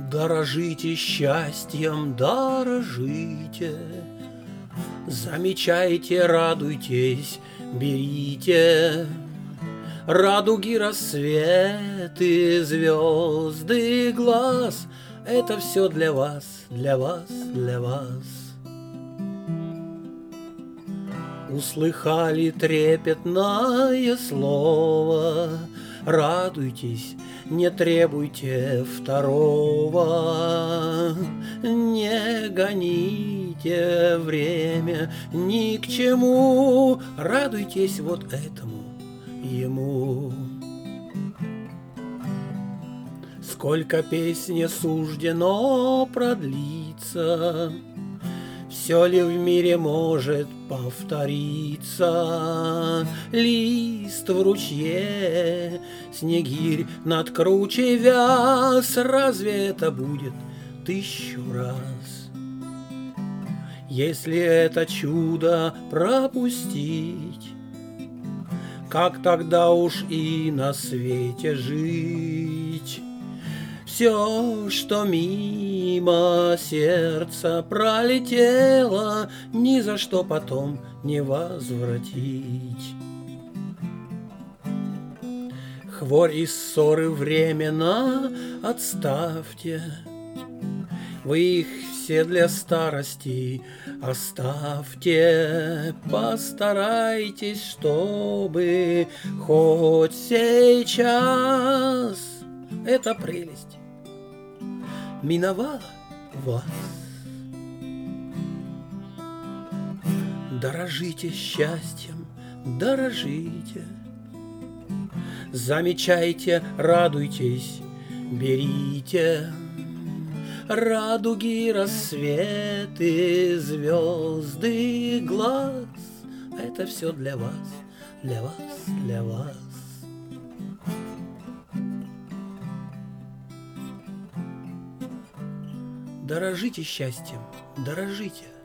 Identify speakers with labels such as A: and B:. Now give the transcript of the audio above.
A: Дорожите счастьем, дорожите, замечайте, радуйтесь, берите радуги, рассветы, звезды, глаз. Это все для вас, для вас, для вас. Услыхали трепетное слово, радуйтесь, не требуйте второго, не гоните время ни к чему, радуйтесь вот этому ему. Сколько песне суждено продлиться, все ли в мире может повториться? Лист в ручье, снегирь над кручей вяз, разве это будет 1000 раз? Если это чудо пропустить, как тогда уж и на свете жить? Все, что мимо сердца пролетело, ни за что потом не возвратить. Хворь и ссоры временно отставьте, вы их все для старости оставьте. Постарайтесь, чтобы хоть сейчас эта прелесть миновала вас. Дорожите счастьем, дорожите, замечайте, радуйтесь, берите радуги, рассветы, звезды, глаз. Это все для вас, для вас, для вас. Дорожите счастьем, дорожите.